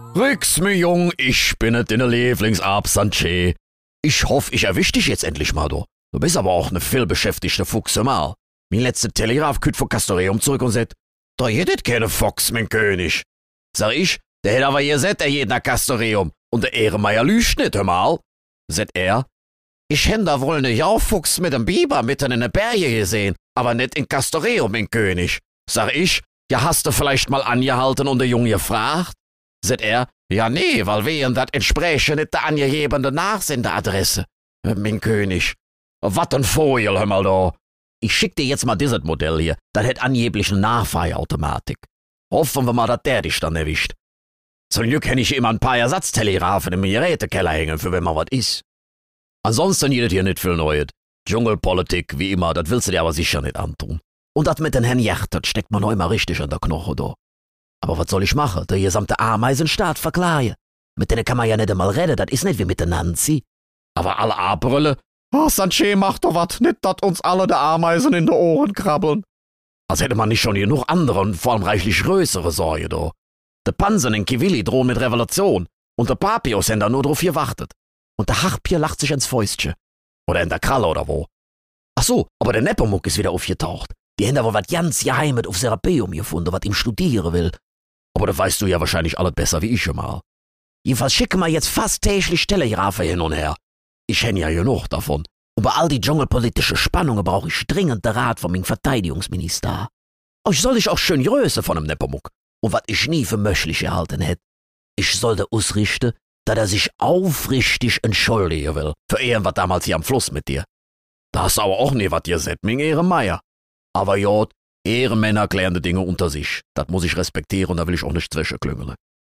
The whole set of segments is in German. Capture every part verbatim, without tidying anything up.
Rix, mi Jung, ich bin et deine Lieblingsab Sanche. Ich hoff, ich erwisch dich jetzt endlich mal, du. Du bist aber auch ne vielbeschäftigte Fuchse mal. Mein letzter Telegraph küt vor Castoreum zurück und sagt, da jedet keine Fox, mein König. Sag ich, der hätt aber gesagt, er jedet nach Castoreum und der Ehrenmeier lügt nicht, hör mal. Sagt er, ich händ da wohl ne Jaufuchs mit dem Biber mitten in der Berge gesehen, aber nicht in Castoreum, mein König. Sag ich, ja, hast du vielleicht mal angehalten und der Junge gefragt? Sagt er, ja nee, weil wehen dat entspreche nicht der angegebene Nachsendeadresse. Äh, mein König, wat ein Vogel, hör mal da. Ich schick dir jetzt mal dieses Modell hier, das hätt angeblich eine Nachfeierautomatik. Hoffen wir mal, dass der dich dann erwischt. Zum Glück hätt ich immer ein paar Ersatztelegraphen im Gerätekeller hängen, für wenn mal was ist. Ansonsten jedet hier nicht viel Neues. Dschungelpolitik, wie immer, das willst du dir aber sicher nicht antun. Und das mit den Herrn Jacht, steckt man noch immer richtig an der Knoche da. Aber was soll ich machen? Der gesamte Ameisenstaat verklagen. Mit denen kann man ja nicht einmal reden, das ist nicht wie mit den Nancy. Aber alle Abrülle, oh, Sanche, mach doch wat, nicht, dass uns alle der Ameisen in die Ohren krabbeln. Als hätte man nicht schon genug andere und vor allem reichlich größere Sorge da. Der Pansen in Kiwili drohen mit Revolution und der Papios haben da nur drauf gewartet. Und der Harpier lacht sich ins Fäustchen. Oder in der Kralle oder wo. Ach so, aber der Nepomuk ist wieder aufgetaucht. Die haben da wohl was ganz Geheimes auf Serapeum gefunden, was ihm studieren will. Aber das weißt du ja wahrscheinlich alles besser wie ich schon mal. Jedenfalls schicken wir jetzt fast täglich Telegrafe hin und her. Ich hätte ja genug davon. Und bei all die dschungelpolitischen Spannungen brauche ich dringend den Rat von meinem Verteidigungsminister. Ich soll dich auch schön größe von dem Nepomuk. Und was ich nie für möglich gehalten hätte. Ich sollte ausrichten, dass er sich aufrichtig entschuldigen will. Für irgendwas damals hier am Fluss mit dir. Da hast du aber auch nie was gesagt, mein Ehrenmeier. Aber jod, Ehrenmänner klären die Dinge unter sich. Das muss ich respektieren und da will ich auch nicht zwischenklüngeln.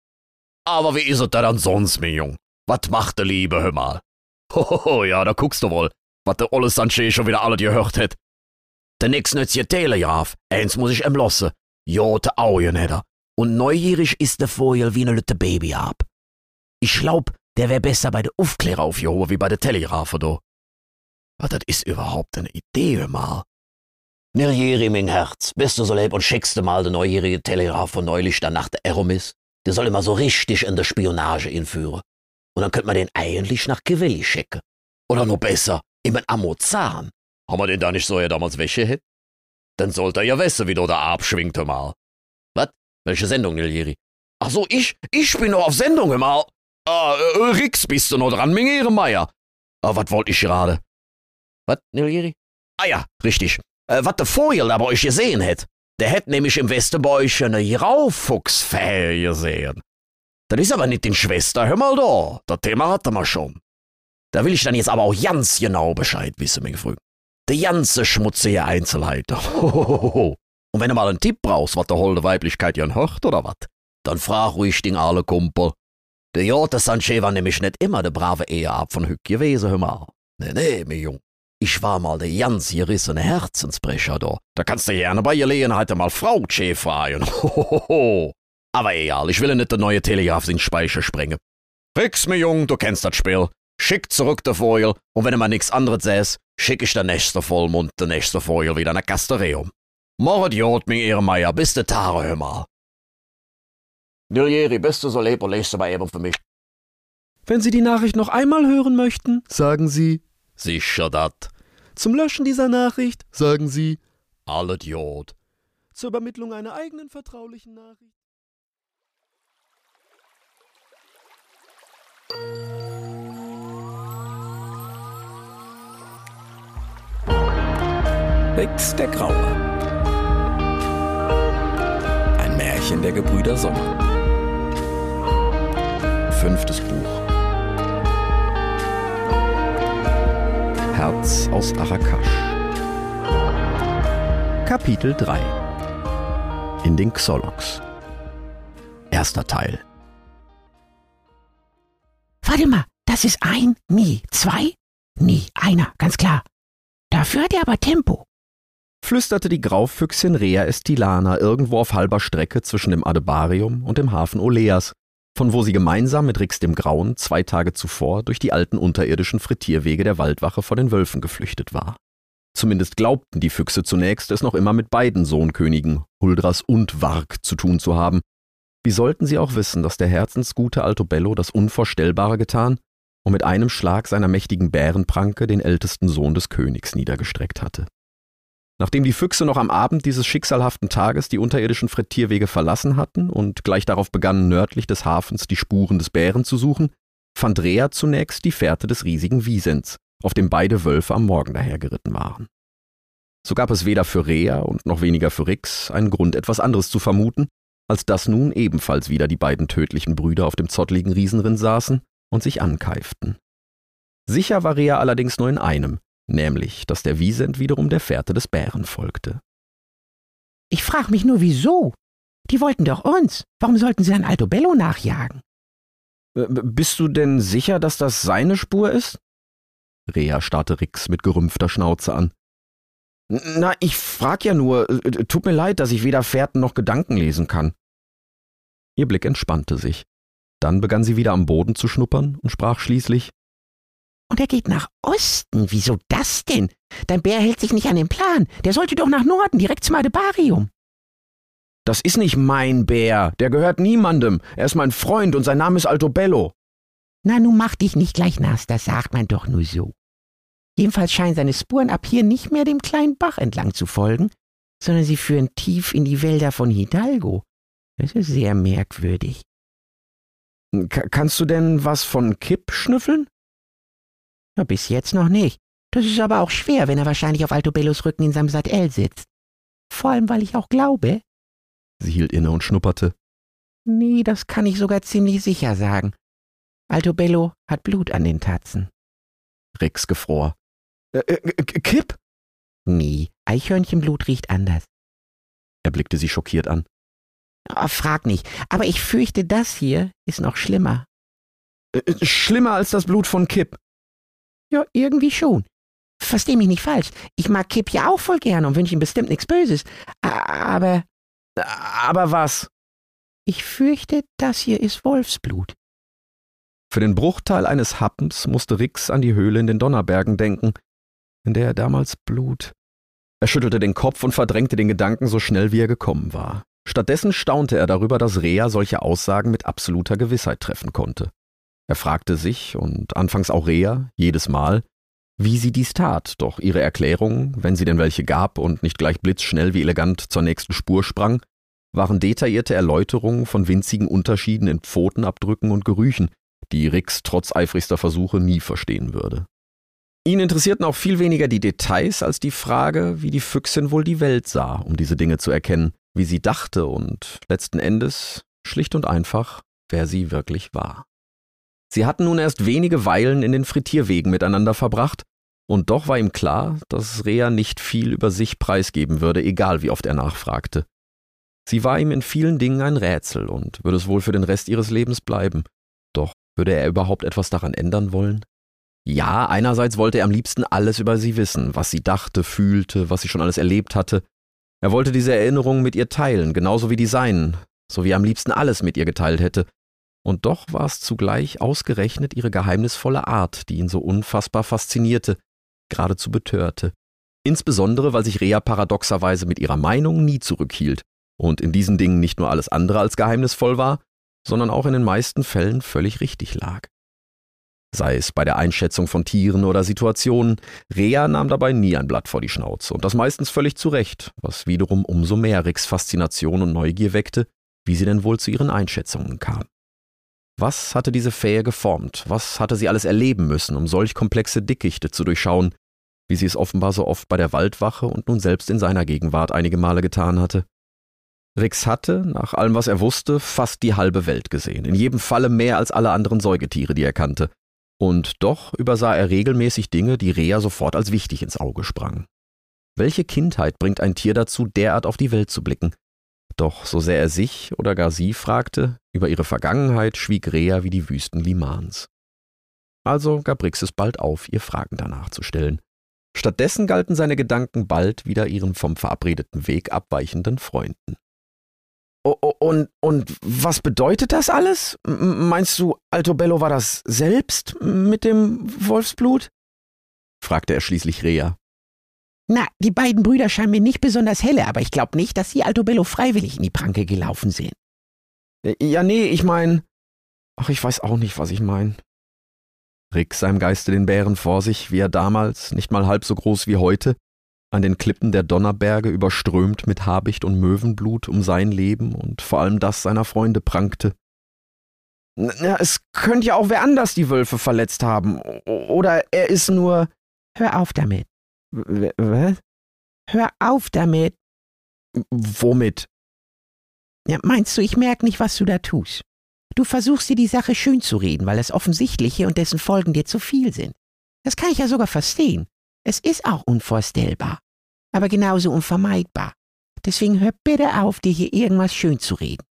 Aber wie ist es da dann sonst, mein Jung? Was macht der Liebe, hör mal? Hohoho, ja, da guckst du wohl, was der olle Sanche schon wieder alles gehört hat. Der nix nützliche Telegraph, eins muss ich ihm lassen. Jote Augen hat er. Und neugierig ist der Vogel wie ne lütte Baby ab. Ich glaub, der wär besser bei der Aufklärer aufgehoben wie bei der Telegrafe, do. Was das ist überhaupt eine Idee, hör mal. Neljeri, mein Herz, bist du so lieb und schickst du mal den neugierige Telegraph von neulich dann nach der Eromis? Der soll immer so richtig in der Spionage inführen. Und dann könnte man den eigentlich nach Kiwili schicken. Oder noch besser, in Amozan. Haben wir den da nicht so ja damals weggehit? Dann sollte er ja wissen, wie du da abschwingt, hör mal. Was? Welche Sendung, Neljeri? Ach so, ich? Ich bin noch auf Sendung, hör mal. Ah, äh, Rix, bist du noch dran, mein Ehrenmeier? Ah, was wollte ich gerade? Was, Neljeri? Ah ja, richtig. Äh, was der Vogel da bei euch gesehen hätt. Der hätt nämlich im Westen bei euch eine Graufuchsfähe gesehen. Das ist aber nicht den Schwester, hör mal da. Das Thema hatten wir schon. Da will ich dann jetzt aber auch ganz genau Bescheid wissen, mein Freund. Die ganze schmutzige Einzelheit. Hohoho. Und wenn du mal einen Tipp brauchst, was der holde Weiblichkeit ja hört oder was, dann frag ruhig den alle Kumpel. Der Jote Sanche war nämlich nicht immer der brave Eheab von Hück gewesen, hör mal. Nee, nee, mein Jung. Ich war mal der ganz gerissene Herzensbrecher da. Da kannst du gerne bei Gelegenheit mal Frau Tschä fragen. Hohoho. Aber egal, ich will nicht der neue Telegraph in den Speicher sprengen. Rix, mein Jung, du kennst das Spiel. Schick zurück der Vogel und wenn du mal nix anderes sähst, schick ich der nächste Vollmond, der nächste Vogel wieder nach Castoreum. Mord Jod, mein Ehrenmeier, bis der Tare, hör mal. Neljeri, bist du so lieb und lest du mal eben für mich. Wenn Sie die Nachricht noch einmal hören möchten, sagen Sie, sicher dat. Zum Löschen dieser Nachricht, sagen Sie, alle Jod. Zur Übermittlung einer eigenen vertraulichen Nachricht. Rix der Graue. Ein Märchen der Gebrüder Sommer. Fünftes Buch. Herz aus Arakash. Kapitel drei. In den Xolox. Erster Teil. Warte mal, das ist ein, nie, zwei, nie, einer, ganz klar. Dafür hat er aber Tempo. Flüsterte die Graufüchsin Rea Estilana irgendwo auf halber Strecke zwischen dem Adebarium und dem Hafen Oleas, von wo sie gemeinsam mit Rix dem Grauen zwei Tage zuvor durch die alten unterirdischen Frittierwege der Waldwache vor den Wölfen geflüchtet war. Zumindest glaubten die Füchse zunächst, es noch immer mit beiden Sohnkönigen, Huldras und Warg, zu tun zu haben. Wie sollten sie auch wissen, dass der herzensgute Altobello das Unvorstellbare getan und mit einem Schlag seiner mächtigen Bärenpranke den ältesten Sohn des Königs niedergestreckt hatte. Nachdem die Füchse noch am Abend dieses schicksalhaften Tages die unterirdischen Frettierwege verlassen hatten und gleich darauf begannen, nördlich des Hafens die Spuren des Bären zu suchen, fand Rea zunächst die Fährte des riesigen Wiesents, auf dem beide Wölfe am Morgen dahergeritten waren. So gab es weder für Rea und noch weniger für Rix einen Grund, etwas anderes zu vermuten, als dass nun ebenfalls wieder die beiden tödlichen Brüder auf dem zottligen Riesenrind saßen und sich ankeiften. Sicher war Rea allerdings nur in einem, nämlich, dass der Wiesent wiederum der Fährte des Bären folgte. Ich frag mich nur, wieso? Die wollten doch uns. Warum sollten sie an Altobello nachjagen? B- bist du denn sicher, dass das seine Spur ist? Rea starrte Rix mit gerümpfter Schnauze an. Na, ich frag ja nur, tut mir leid, dass ich weder Fährten noch Gedanken lesen kann. Ihr Blick entspannte sich. Dann begann sie wieder am Boden zu schnuppern und sprach schließlich: Und er geht nach Osten. Wieso das denn? Dein Bär hält sich nicht an den Plan. Der sollte doch nach Norden, direkt zum Adebarium. Das ist nicht mein Bär. Der gehört niemandem. Er ist mein Freund und sein Name ist Altobello. Na, nun mach dich nicht gleich nass, das sagt man doch nur so. Jedenfalls scheinen seine Spuren ab hier nicht mehr dem kleinen Bach entlang zu folgen, sondern sie führen tief in die Wälder von Hidalgo. Das ist sehr merkwürdig. K- kannst du denn was von Kip schnüffeln? Ja, bis jetzt noch nicht. Das ist aber auch schwer, wenn er wahrscheinlich auf Altobellos Rücken in seinem Sattel sitzt. Vor allem, weil ich auch glaube... Sie hielt inne und schnupperte. Nee, das kann ich sogar ziemlich sicher sagen. Altobello hat Blut an den Tatzen. Rix gefror. Äh, äh, Kip? Nee, Eichhörnchenblut riecht anders. Er blickte sie schockiert an. Oh, frag nicht, aber ich fürchte, das hier ist noch schlimmer. Äh, schlimmer als das Blut von Kip? Ja, irgendwie schon. Versteh mich nicht falsch. Ich mag Kip ja auch voll gern und wünsche ihm bestimmt nichts Böses. Aber... Aber was? Ich fürchte, das hier ist Wolfsblut. Für den Bruchteil eines Happens musste Rix an die Höhle in den Donnerbergen denken, in der er damals Blut... Er schüttelte den Kopf und verdrängte den Gedanken so schnell, wie er gekommen war. Stattdessen staunte er darüber, dass Rea solche Aussagen mit absoluter Gewissheit treffen konnte. Er fragte sich, und anfangs auch Rea, jedes Mal, wie sie dies tat, doch ihre Erklärungen, wenn sie denn welche gab und nicht gleich blitzschnell wie elegant zur nächsten Spur sprang, waren detaillierte Erläuterungen von winzigen Unterschieden in Pfotenabdrücken und Gerüchen, die Rix trotz eifrigster Versuche nie verstehen würde. Ihn interessierten auch viel weniger die Details als die Frage, wie die Füchsin wohl die Welt sah, um diese Dinge zu erkennen, wie sie dachte und letzten Endes, schlicht und einfach, wer sie wirklich war. Sie hatten nun erst wenige Weilen in den Frittierwegen miteinander verbracht, und doch war ihm klar, dass Rea nicht viel über sich preisgeben würde, egal wie oft er nachfragte. Sie war ihm in vielen Dingen ein Rätsel und würde es wohl für den Rest ihres Lebens bleiben. Doch würde er überhaupt etwas daran ändern wollen? Ja, einerseits wollte er am liebsten alles über sie wissen, was sie dachte, fühlte, was sie schon alles erlebt hatte. Er wollte diese Erinnerungen mit ihr teilen, genauso wie die seinen, so wie er am liebsten alles mit ihr geteilt hätte. Und doch war es zugleich ausgerechnet ihre geheimnisvolle Art, die ihn so unfassbar faszinierte, geradezu betörte. Insbesondere, weil sich Rea paradoxerweise mit ihrer Meinung nie zurückhielt und in diesen Dingen nicht nur alles andere als geheimnisvoll war, sondern auch in den meisten Fällen völlig richtig lag. Sei es bei der Einschätzung von Tieren oder Situationen, Rea nahm dabei nie ein Blatt vor die Schnauze und das meistens völlig zu Recht, was wiederum umso mehr Rix Faszination und Neugier weckte, wie sie denn wohl zu ihren Einschätzungen kam. Was hatte diese Fähe geformt? Was hatte sie alles erleben müssen, um solch komplexe Dickichte zu durchschauen, wie sie es offenbar so oft bei der Waldwache und nun selbst in seiner Gegenwart einige Male getan hatte? Rix hatte, nach allem was er wusste, fast die halbe Welt gesehen, in jedem Falle mehr als alle anderen Säugetiere, die er kannte. Und doch übersah er regelmäßig Dinge, die Rea sofort als wichtig ins Auge sprangen. Welche Kindheit bringt ein Tier dazu, derart auf die Welt zu blicken? Doch so sehr er sich oder gar sie fragte, über ihre Vergangenheit schwieg Rea wie die Wüsten Limans. Also gab Rix es bald auf, ihr Fragen danach zu stellen. Stattdessen galten seine Gedanken bald wieder ihren vom verabredeten Weg abweichenden Freunden. Oh, oh, und, und was bedeutet das alles? M- meinst du, Altobello war das selbst mit dem Wolfsblut? Fragte er schließlich Rea. Na, die beiden Brüder scheinen mir nicht besonders helle, aber ich glaube nicht, dass sie Altobello freiwillig in die Pranke gelaufen sind. Ja, nee, ich mein... Ach, ich weiß auch nicht, was ich mein. Rick sah im Geiste den Bären vor sich, wie er damals, nicht mal halb so groß wie heute, an den Klippen der Donnerberge überströmt mit Habicht und Möwenblut um sein Leben und vor allem das seiner Freunde prangte. Ja, es könnte ja auch wer anders die Wölfe verletzt haben. Oder er ist nur... Hör auf damit. Was? Hör auf damit. Womit? Ja, meinst du, ich merke nicht, was du da tust? Du versuchst dir die Sache schön zu reden, weil das Offensichtliche und dessen Folgen dir zu viel sind. Das kann ich ja sogar verstehen. Es ist auch unvorstellbar, aber genauso unvermeidbar. Deswegen hör bitte auf, dir hier irgendwas schön zu reden.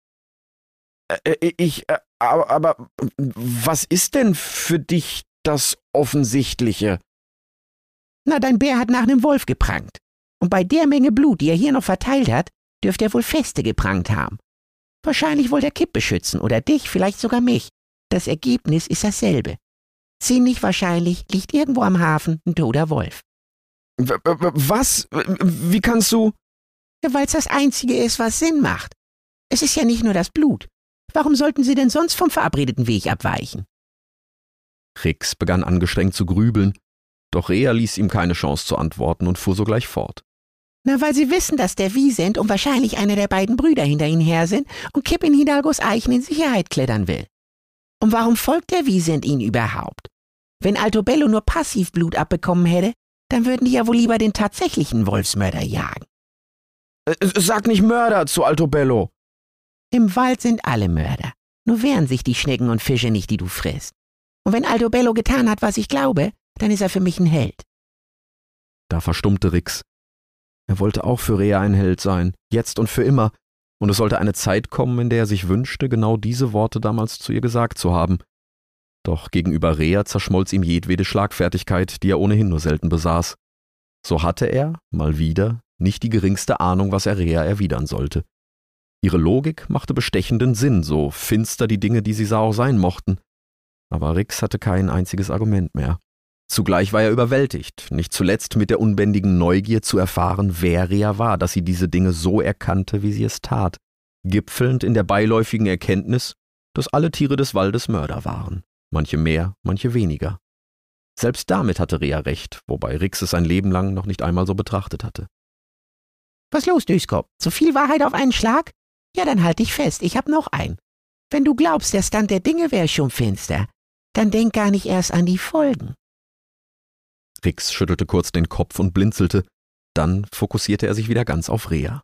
Äh, ich, äh, aber, aber was ist denn für dich das Offensichtliche? Na, dein Bär hat nach einem Wolf geprangt. Und bei der Menge Blut, die er hier noch verteilt hat, dürfte er wohl Feste geprangt haben. Wahrscheinlich wollte er Kipp beschützen oder dich, vielleicht sogar mich. Das Ergebnis ist dasselbe. Ziemlich wahrscheinlich liegt irgendwo am Hafen ein toter Wolf. Was? Wie kannst du... Ja, weil's das Einzige ist, was Sinn macht. Es ist ja nicht nur das Blut. Warum sollten sie denn sonst vom verabredeten Weg abweichen? Rix begann angestrengt zu grübeln, doch Rea ließ ihm keine Chance zu antworten und fuhr sogleich fort. Na, weil sie wissen, dass der Wiesent und wahrscheinlich einer der beiden Brüder hinter ihnen her sind und Kipp in Hidalgos Eichen in Sicherheit klettern will. Und warum folgt der Wiesent ihnen überhaupt? Wenn Altobello nur passiv Blut abbekommen hätte, dann würden die ja wohl lieber den tatsächlichen Wolfsmörder jagen. Sag nicht Mörder zu Altobello. Im Wald sind alle Mörder. Nur wehren sich die Schnecken und Fische nicht, die du frisst. Und wenn Altobello getan hat, was ich glaube, dann ist er für mich ein Held. Da verstummte Rix. Er wollte auch für Rea ein Held sein, jetzt und für immer, und es sollte eine Zeit kommen, in der er sich wünschte, genau diese Worte damals zu ihr gesagt zu haben. Doch gegenüber Rea zerschmolz ihm jedwede Schlagfertigkeit, die er ohnehin nur selten besaß. So hatte er, mal wieder, nicht die geringste Ahnung, was er Rea erwidern sollte. Ihre Logik machte bestechenden Sinn, so finster die Dinge, die sie sah, auch sein mochten. Aber Rix hatte kein einziges Argument mehr. Zugleich war er überwältigt, nicht zuletzt mit der unbändigen Neugier zu erfahren, wer Rea war, dass sie diese Dinge so erkannte, wie sie es tat, gipfelnd in der beiläufigen Erkenntnis, dass alle Tiere des Waldes Mörder waren, manche mehr, manche weniger. Selbst damit hatte Rea recht, wobei Rix es sein Leben lang noch nicht einmal so betrachtet hatte. Was los, Düskop? So viel Wahrheit auf einen Schlag? Ja, dann halt dich fest, ich hab noch einen. Wenn du glaubst, der Stand der Dinge wäre schon finster, dann denk gar nicht erst an die Folgen. Rix schüttelte kurz den Kopf und blinzelte, dann fokussierte er sich wieder ganz auf Rea.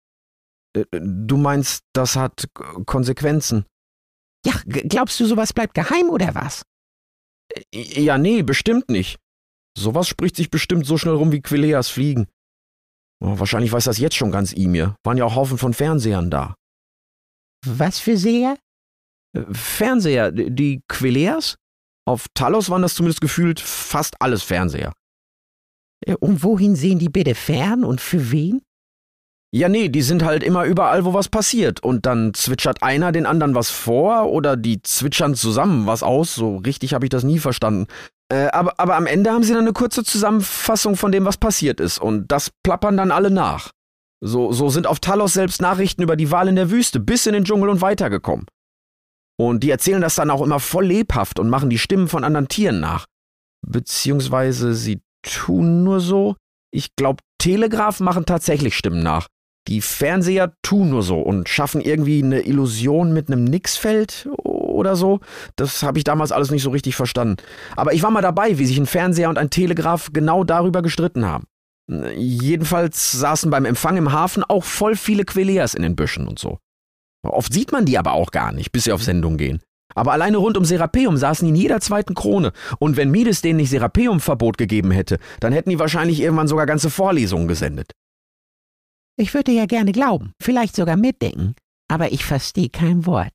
Du meinst, das hat Konsequenzen? Ja, glaubst du, sowas bleibt geheim oder was? Ja, nee, bestimmt nicht. Sowas spricht sich bestimmt so schnell rum wie Quilleas Fliegen. Oh, wahrscheinlich weiß das jetzt schon ganz Ymir. Waren ja auch Haufen von Fernsehern da. Was für Seher? Fernseher, die Quilleas? Auf Talos waren das zumindest gefühlt fast alles Fernseher. Und wohin sehen die bitte fern und für wen? Ja, nee, die sind halt immer überall, wo was passiert. Und dann zwitschert einer den anderen was vor oder die zwitschern zusammen was aus. So richtig habe ich das nie verstanden. Äh, aber, aber am Ende haben sie dann eine kurze Zusammenfassung von dem, was passiert ist. Und das plappern dann alle nach. So, so sind auf Talos selbst Nachrichten über die Wahl in der Wüste bis in den Dschungel und weitergekommen. Und die erzählen das dann auch immer voll lebhaft und machen die Stimmen von anderen Tieren nach. Beziehungsweise sie tun nur so. Ich glaube, Telegraphen machen tatsächlich Stimmen nach. Die Fernseher tun nur so und schaffen irgendwie eine Illusion mit einem Nixfeld oder so. Das habe ich damals alles nicht so richtig verstanden. Aber ich war mal dabei, wie sich ein Fernseher und ein Telegraph genau darüber gestritten haben. Jedenfalls saßen beim Empfang im Hafen auch voll viele Quilleas in den Büschen und so. Oft sieht man die aber auch gar nicht, bis sie auf Sendung gehen. Aber alleine rund um Serapeum saßen die in jeder zweiten Krone. Und wenn Mides denen nicht Serapeum-Verbot gegeben hätte, dann hätten die wahrscheinlich irgendwann sogar ganze Vorlesungen gesendet. Ich würde ja gerne glauben, vielleicht sogar mitdenken, aber ich verstehe kein Wort.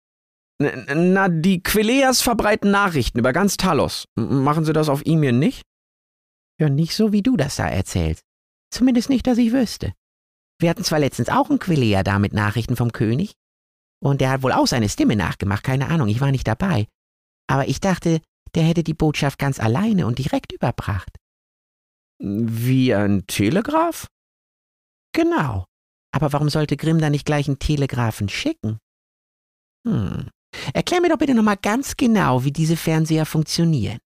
Na, die Quilleas verbreiten Nachrichten über ganz Talos. Machen sie das auf Ymir nicht? Ja, nicht so, wie du das da erzählst. Zumindest nicht, dass ich wüsste. Wir hatten zwar letztens auch einen Quillea da mit Nachrichten vom König. Und der hat wohl auch seine Stimme nachgemacht, keine Ahnung, ich war nicht dabei. Aber ich dachte, der hätte die Botschaft ganz alleine und direkt überbracht. Wie ein Telegraph? Genau. Aber warum sollte Grimm da nicht gleich einen Telegraphen schicken? Hm. Erklär mir doch bitte nochmal ganz genau, wie diese Fernseher funktionieren.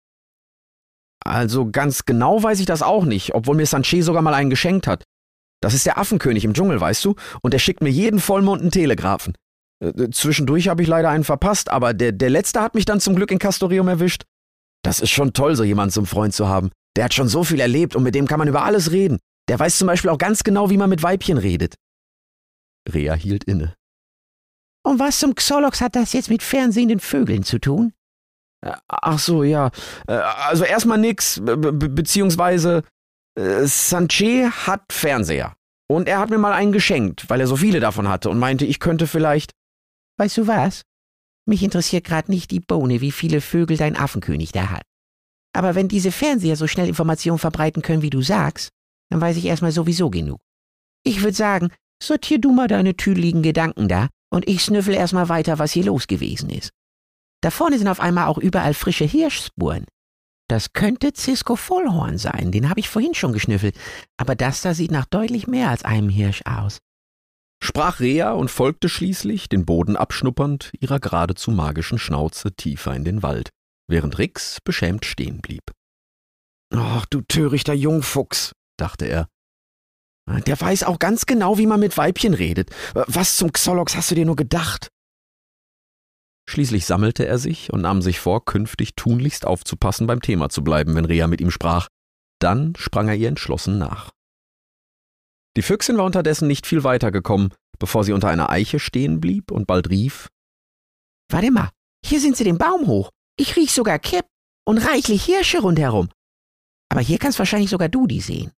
Also ganz genau weiß ich das auch nicht, obwohl mir Sanchez sogar mal einen geschenkt hat. Das ist der Affenkönig im Dschungel, weißt du? Und der schickt mir jeden Vollmond einen Telegraphen. Äh, zwischendurch habe ich leider einen verpasst, aber der, der letzte hat mich dann zum Glück in Castoreum erwischt. Das ist schon toll, so jemanden zum Freund zu haben. Der hat schon so viel erlebt und mit dem kann man über alles reden. Der weiß zum Beispiel auch ganz genau, wie man mit Weibchen redet. Rea hielt inne. Und was zum Xolox hat das jetzt mit fernsehenden Vögeln zu tun? Ach so, ja. Also erstmal nix, be be beziehungsweise äh, Sanchez hat Fernseher. Und er hat mir mal einen geschenkt, weil er so viele davon hatte und meinte, ich könnte vielleicht... Weißt du was? Mich interessiert gerade nicht die Bohne, wie viele Vögel dein Affenkönig da hat. Aber wenn diese Fernseher so schnell Informationen verbreiten können, wie du sagst, dann weiß ich erstmal sowieso genug. Ich würde sagen, sortier du mal deine tüdeligen Gedanken da und ich snüffel erstmal weiter, was hier los gewesen ist. Da vorne sind auf einmal auch überall frische Hirschspuren. Das könnte Cisco Vollhorn sein, den habe ich vorhin schon geschnüffelt, aber das da sieht nach deutlich mehr als einem Hirsch aus. Sprach Rea und folgte schließlich, den Boden abschnuppernd, ihrer geradezu magischen Schnauze tiefer in den Wald, während Rix beschämt stehen blieb. »Ach, du törichter Jungfuchs«, dachte er. »Der weiß auch ganz genau, wie man mit Weibchen redet. Was zum Xolox hast du dir nur gedacht?« Schließlich sammelte er sich und nahm sich vor, künftig tunlichst aufzupassen, beim Thema zu bleiben, wenn Rea mit ihm sprach. Dann sprang er ihr entschlossen nach. Die Füchsin war unterdessen nicht viel weiter gekommen, bevor sie unter einer Eiche stehen blieb und bald rief: »Warte mal, hier sind sie den Baum hoch. Ich riech sogar Kipp und reichlich Hirsche rundherum. Aber hier kannst wahrscheinlich sogar du die sehen.«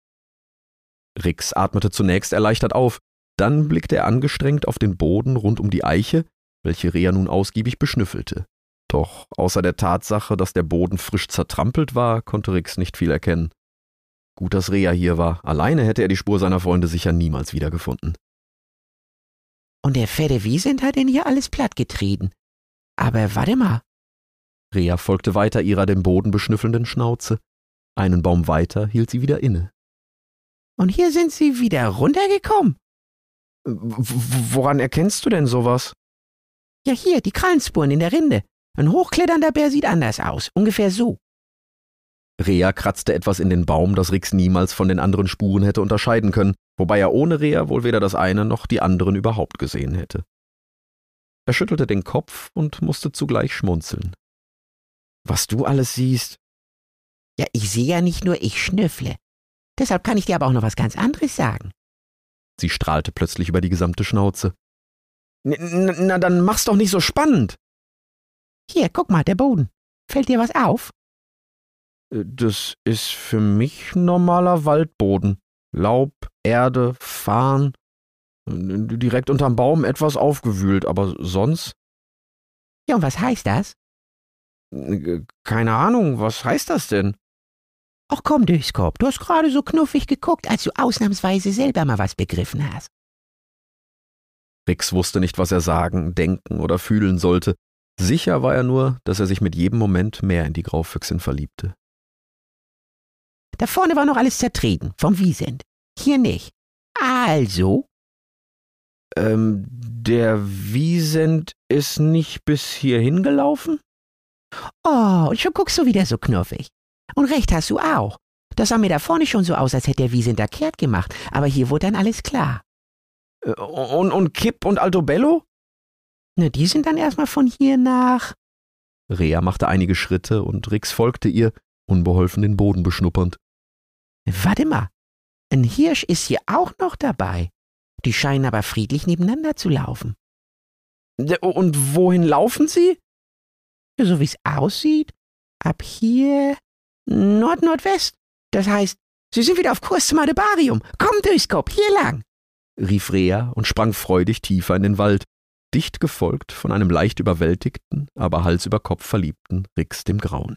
Rix atmete zunächst erleichtert auf, dann blickte er angestrengt auf den Boden rund um die Eiche, welche Rea nun ausgiebig beschnüffelte. Doch außer der Tatsache, dass der Boden frisch zertrampelt war, konnte Rix nicht viel erkennen. Gut, dass Rea hier war. Alleine hätte er die Spur seiner Freunde sicher niemals wiedergefunden. »Und der fette Wiesent hat denn hier alles plattgetreten. Aber warte mal.« Rea folgte weiter ihrer den Boden beschnüffelnden Schnauze. Einen Baum weiter hielt sie wieder inne. »Und hier sind sie wieder runtergekommen?« W- woran erkennst du denn sowas?« »Ja, hier, die Krallenspuren in der Rinde. Ein hochkletternder Bär sieht anders aus. Ungefähr so.« Rea kratzte etwas in den Baum, das Rix niemals von den anderen Spuren hätte unterscheiden können, wobei er ohne Rea wohl weder das eine noch die anderen überhaupt gesehen hätte. Er schüttelte den Kopf und musste zugleich schmunzeln. »Was du alles siehst?« »Ja, ich sehe ja nicht nur, ich schnüffle. Deshalb kann ich dir aber auch noch was ganz anderes sagen.« Sie strahlte plötzlich über die gesamte Schnauze. N- »Na, dann mach's doch nicht so spannend.« »Hier, guck mal, der Boden. Fällt dir was auf?« »Das ist für mich normaler Waldboden. Laub, Erde, Farn. Direkt unterm Baum etwas aufgewühlt, aber sonst?« »Ja, und was heißt das?« »Keine Ahnung, was heißt das denn?« »Ach komm, Döskop, du hast gerade so knuffig geguckt, als du ausnahmsweise selber mal was begriffen hast.« Rix wusste nicht, was er sagen, denken oder fühlen sollte. Sicher war er nur, dass er sich mit jedem Moment mehr in die Graufüchsin verliebte. »Da vorne war noch alles zertreten, vom Wiesent. Hier nicht. Also?« Ähm, der Wiesent ist nicht bis hierhin gelaufen?« »Oh, und schon guckst du wieder so knuffig. Und recht hast du auch. Das sah mir da vorne schon so aus, als hätte der Wiesent da kehrt gemacht. Aber hier wurde dann alles klar.« Und, und Kipp und Altobello?« »Na, die sind dann erstmal von hier nach...« Rea machte einige Schritte und Rix folgte ihr, unbeholfen den Boden beschnuppernd. »Warte mal, ein Hirsch ist hier auch noch dabei. Die scheinen aber friedlich nebeneinander zu laufen.« »Und wohin laufen sie?« »So wie es aussieht, ab hier Nord-Nordwest. Das heißt, sie sind wieder auf Kurs zum Adebarium. Komm, Döskop, hier lang!« rief Rea und sprang freudig tiefer in den Wald, dicht gefolgt von einem leicht überwältigten, aber Hals über Kopf verliebten Rix dem Grauen.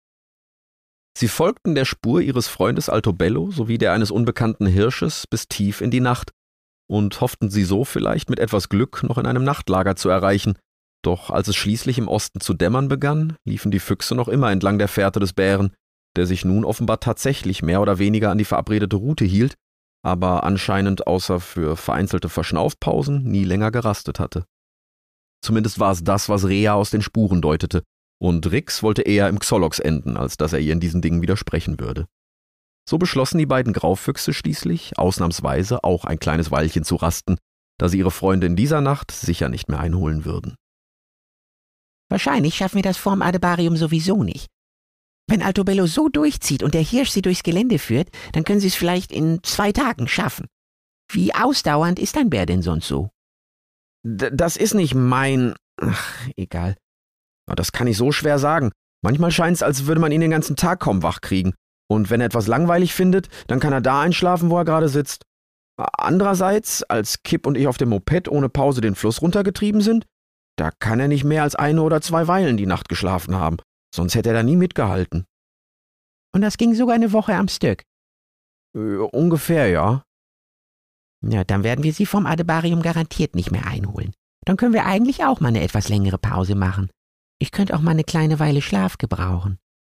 Sie folgten der Spur ihres Freundes Altobello sowie der eines unbekannten Hirsches bis tief in die Nacht und hofften sie so vielleicht mit etwas Glück noch in einem Nachtlager zu erreichen. Doch als es schließlich im Osten zu dämmern begann, liefen die Füchse noch immer entlang der Fährte des Bären, der sich nun offenbar tatsächlich mehr oder weniger an die verabredete Route hielt, aber anscheinend außer für vereinzelte Verschnaufpausen nie länger gerastet hatte. Zumindest war es das, was Rea aus den Spuren deutete, und Rix wollte eher im Xolox enden, als dass er ihr in diesen Dingen widersprechen würde. So beschlossen die beiden Graufüchse schließlich, ausnahmsweise auch ein kleines Weilchen zu rasten, da sie ihre Freunde in dieser Nacht sicher nicht mehr einholen würden. Wahrscheinlich schaffen wir das vorm Adebarium sowieso nicht. Wenn Altobello so durchzieht und der Hirsch sie durchs Gelände führt, dann können sie es vielleicht in zwei Tagen schaffen. Wie ausdauernd ist ein Bär denn sonst so? D- das ist nicht mein... Ach, egal. Das kann ich so schwer sagen. Manchmal scheint es, als würde man ihn den ganzen Tag kaum wach kriegen. Und wenn er etwas langweilig findet, dann kann er da einschlafen, wo er gerade sitzt. Andererseits, als Kip und ich auf dem Moped ohne Pause den Fluss runtergetrieben sind, da kann er nicht mehr als eine oder zwei Weilen die Nacht geschlafen haben. Sonst hätte er da nie mitgehalten. Und das ging sogar eine Woche am Stück? Äh, ungefähr, ja. Ja, dann werden wir sie vom Adebarium garantiert nicht mehr einholen. Dann können wir eigentlich auch mal eine etwas längere Pause machen. Ich könnte auch mal eine kleine Weile Schlaf gebrauchen.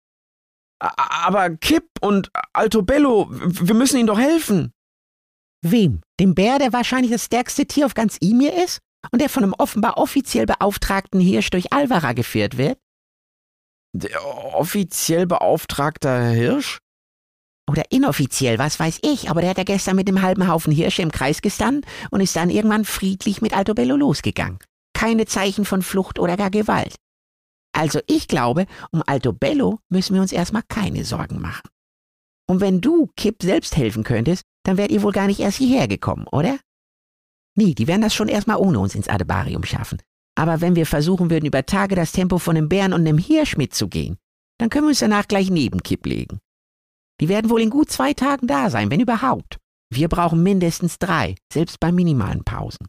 Aber Kip und Altobello, wir müssen ihnen doch helfen. Wem? Dem Bär, der wahrscheinlich das stärkste Tier auf ganz Ymir ist und der von einem offenbar offiziell beauftragten Hirsch durch Alvara geführt wird? Der offiziell beauftragte Hirsch? Oder inoffiziell, was weiß ich, aber der hat ja gestern mit dem halben Haufen Hirsche im Kreis gestanden und ist dann irgendwann friedlich mit Altobello losgegangen. Keine Zeichen von Flucht oder gar Gewalt. Also ich glaube, um Altobello müssen wir uns erstmal keine Sorgen machen. Und wenn du Kip selbst helfen könntest, dann wärt ihr wohl gar nicht erst hierher gekommen, oder? Nee, die werden das schon erstmal ohne uns ins Adebarium schaffen. Aber wenn wir versuchen würden, über Tage das Tempo von einem Bären und einem Hirsch mitzugehen, dann können wir uns danach gleich neben Kip legen. Die werden wohl in gut zwei Tagen da sein, wenn überhaupt. Wir brauchen mindestens drei, selbst bei minimalen Pausen.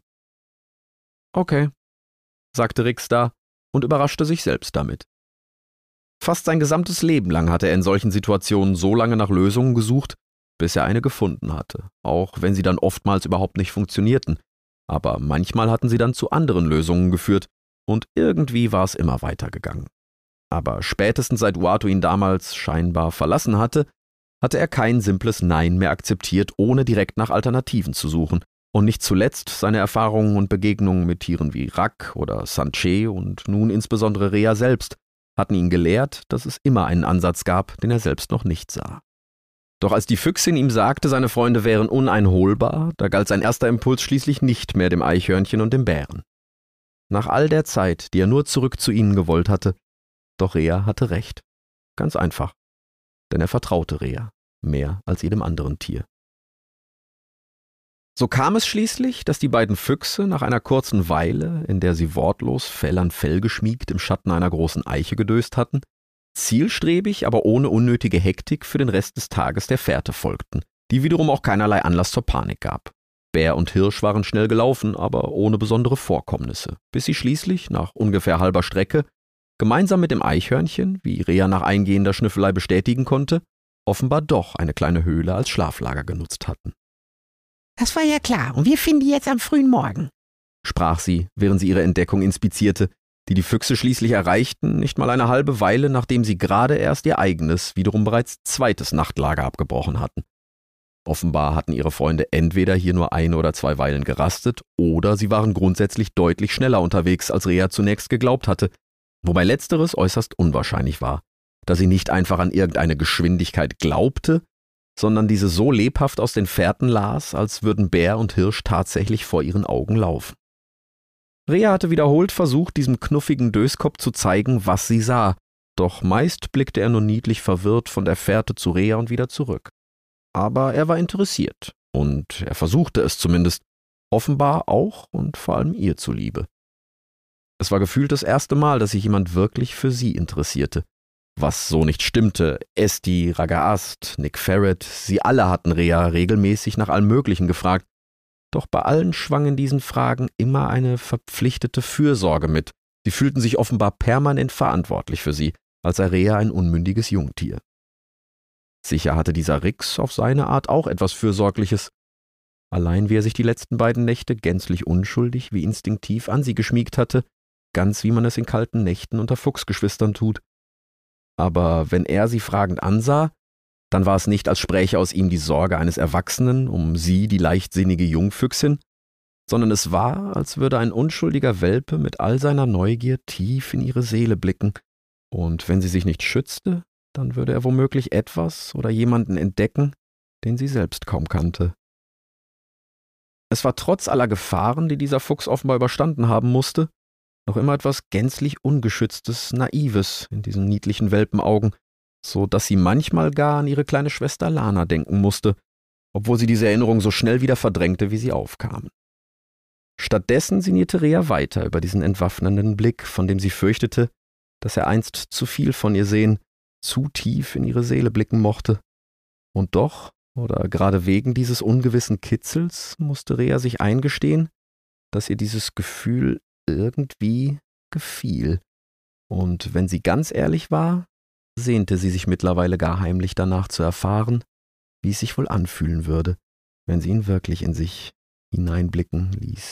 Okay, sagte Rix da und überraschte sich selbst damit. Fast sein gesamtes Leben lang hatte er in solchen Situationen so lange nach Lösungen gesucht, bis er eine gefunden hatte, auch wenn sie dann oftmals überhaupt nicht funktionierten. Aber manchmal hatten sie dann zu anderen Lösungen geführt und irgendwie war es immer weitergegangen. Aber spätestens seit Uatu ihn damals scheinbar verlassen hatte, hatte er kein simples Nein mehr akzeptiert, ohne direkt nach Alternativen zu suchen. Und nicht zuletzt seine Erfahrungen und Begegnungen mit Tieren wie Rak oder Sanche und nun insbesondere Rea selbst hatten ihn gelehrt, dass es immer einen Ansatz gab, den er selbst noch nicht sah. Doch als die Füchsin ihm sagte, seine Freunde wären uneinholbar, da galt sein erster Impuls schließlich nicht mehr dem Eichhörnchen und dem Bären. Nach all der Zeit, die er nur zurück zu ihnen gewollt hatte, doch Rea hatte recht. Ganz einfach. Denn er vertraute Rea mehr als jedem anderen Tier. So kam es schließlich, dass die beiden Füchse nach einer kurzen Weile, in der sie wortlos Fell an Fell geschmiegt im Schatten einer großen Eiche gedöst hatten, zielstrebig, aber ohne unnötige Hektik für den Rest des Tages der Fährte folgten, die wiederum auch keinerlei Anlass zur Panik gab. Bär und Hirsch waren schnell gelaufen, aber ohne besondere Vorkommnisse, bis sie schließlich, nach ungefähr halber Strecke, gemeinsam mit dem Eichhörnchen, wie Rea nach eingehender Schnüffelei bestätigen konnte, offenbar doch eine kleine Höhle als Schlaflager genutzt hatten. Das war ja klar, und wir finden die jetzt am frühen Morgen, sprach sie, während sie ihre Entdeckung inspizierte, die die Füchse schließlich erreichten, nicht mal eine halbe Weile, nachdem sie gerade erst ihr eigenes, wiederum bereits zweites Nachtlager abgebrochen hatten. Offenbar hatten ihre Freunde entweder hier nur eine oder zwei Weilen gerastet, oder sie waren grundsätzlich deutlich schneller unterwegs, als Rea zunächst geglaubt hatte, wobei letzteres äußerst unwahrscheinlich war, da sie nicht einfach an irgendeine Geschwindigkeit glaubte, sondern diese so lebhaft aus den Fährten las, als würden Bär und Hirsch tatsächlich vor ihren Augen laufen. Rea hatte wiederholt versucht, diesem knuffigen Döskopf zu zeigen, was sie sah, doch meist blickte er nur niedlich verwirrt von der Fährte zu Rea und wieder zurück. Aber er war interessiert, und er versuchte es zumindest, offenbar auch und vor allem ihr zuliebe. Es war gefühlt das erste Mal, dass sich jemand wirklich für sie interessierte. Was so nicht stimmte, Esti, Ragaast, Nick Ferret, sie alle hatten Rea regelmäßig nach allem Möglichen gefragt, doch bei allen schwang in diesen Fragen immer eine verpflichtete Fürsorge mit. Sie fühlten sich offenbar permanent verantwortlich für sie, als sei Rea ein unmündiges Jungtier. Sicher hatte dieser Rix auf seine Art auch etwas Fürsorgliches. Allein wie er sich die letzten beiden Nächte gänzlich unschuldig wie instinktiv an sie geschmiegt hatte, ganz wie man es in kalten Nächten unter Fuchsgeschwistern tut. Aber wenn er sie fragend ansah, dann war es nicht, als spräche aus ihm die Sorge eines Erwachsenen um sie, die leichtsinnige Jungfüchsin, sondern es war, als würde ein unschuldiger Welpe mit all seiner Neugier tief in ihre Seele blicken, und wenn sie sich nicht schützte, dann würde er womöglich etwas oder jemanden entdecken, den sie selbst kaum kannte. Es war trotz aller Gefahren, die dieser Fuchs offenbar überstanden haben musste, noch immer etwas gänzlich Ungeschütztes, Naives in diesen niedlichen Welpenaugen, so dass sie manchmal gar an ihre kleine Schwester Lana denken musste, obwohl sie diese Erinnerung so schnell wieder verdrängte, wie sie aufkamen. Stattdessen sinnierte Rea weiter über diesen entwaffnenden Blick, von dem sie fürchtete, dass er einst zu viel von ihr sehen, zu tief in ihre Seele blicken mochte. Und doch, oder gerade wegen dieses ungewissen Kitzels, musste Rea sich eingestehen, dass ihr dieses Gefühl irgendwie gefiel. Und wenn sie ganz ehrlich war, sehnte sie sich mittlerweile gar heimlich danach zu erfahren, wie es sich wohl anfühlen würde, wenn sie ihn wirklich in sich hineinblicken ließ.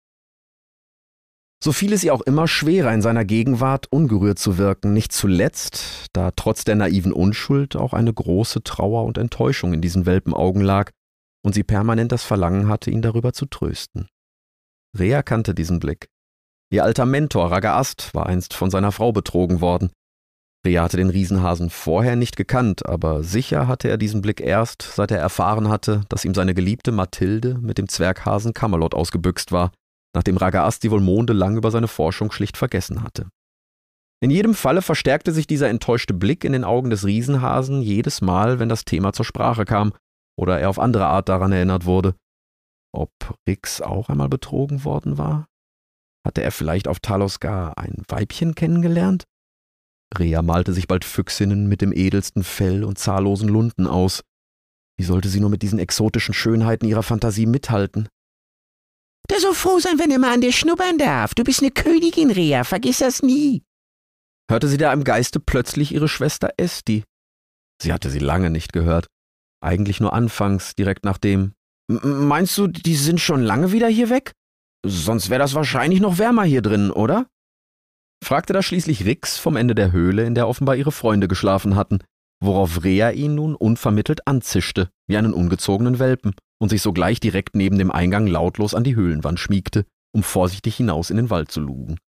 So fiel es ihr auch immer schwerer, in seiner Gegenwart ungerührt zu wirken, nicht zuletzt, da trotz der naiven Unschuld auch eine große Trauer und Enttäuschung in diesen Welpenaugen lag und sie permanent das Verlangen hatte, ihn darüber zu trösten. Rea kannte diesen Blick. Ihr alter Mentor Ragaast war einst von seiner Frau betrogen worden. Rea hatte den Riesenhasen vorher nicht gekannt, aber sicher hatte er diesen Blick erst, seit er erfahren hatte, dass ihm seine geliebte Mathilde mit dem Zwerghasen Camelot ausgebüxt war, nachdem Ragaast sie wohl mondelang über seine Forschung schlicht vergessen hatte. In jedem Falle verstärkte sich dieser enttäuschte Blick in den Augen des Riesenhasen jedes Mal, wenn das Thema zur Sprache kam oder er auf andere Art daran erinnert wurde. Ob Rix auch einmal betrogen worden war? Hatte er vielleicht auf Talos gar ein Weibchen kennengelernt? Rea malte sich bald Füchsinnen mit dem edelsten Fell und zahllosen Lunden aus. Wie sollte sie nur mit diesen exotischen Schönheiten ihrer Fantasie mithalten? Der soll froh sein, wenn er mal an dir schnuppern darf. Du bist eine Königin, Rea, vergiss das nie. Hörte sie da im Geiste plötzlich ihre Schwester Esti. Sie hatte sie lange nicht gehört. Eigentlich nur anfangs, direkt nach dem »Meinst du, die sind schon lange wieder hier weg? Sonst wäre das wahrscheinlich noch wärmer hier drin, oder?« fragte da schließlich Rix vom Ende der Höhle, in der offenbar ihre Freunde geschlafen hatten, worauf Rea ihn nun unvermittelt anzischte, wie einen ungezogenen Welpen, und sich sogleich direkt neben dem Eingang lautlos an die Höhlenwand schmiegte, um vorsichtig hinaus in den Wald zu lugen.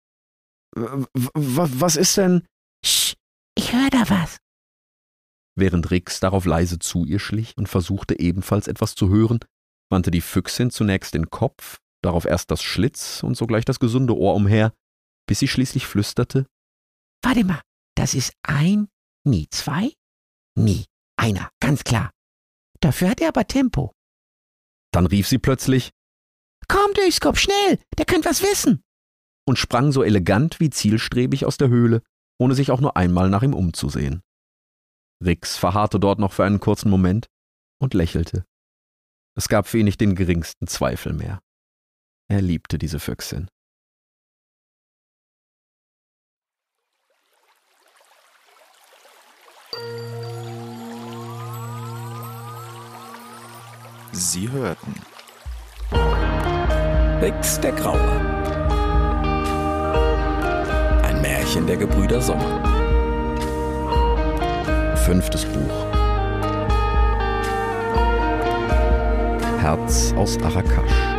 »Was ist denn?« »Sch, ich höre da was.« Während Rix darauf leise zu ihr schlich und versuchte ebenfalls etwas zu hören, wandte die Füchsin zunächst den Kopf, darauf erst das Schlitz und sogleich das gesunde Ohr umher, bis sie schließlich flüsterte: »Warte mal, das ist ein, nie zwei, nie einer, ganz klar. Dafür hat er aber Tempo.« Dann rief sie plötzlich: »Komm, Durchskop, schnell, der könnte was wissen!« und sprang so elegant wie zielstrebig aus der Höhle, ohne sich auch nur einmal nach ihm umzusehen. Rix verharrte dort noch für einen kurzen Moment und lächelte. Es gab für ihn nicht den geringsten Zweifel mehr. Er liebte diese Füchsin. Sie hörten Rix der Graue. Ein Märchen der Gebrüder Sommer. Fünftes Buch. Herz aus Arakash.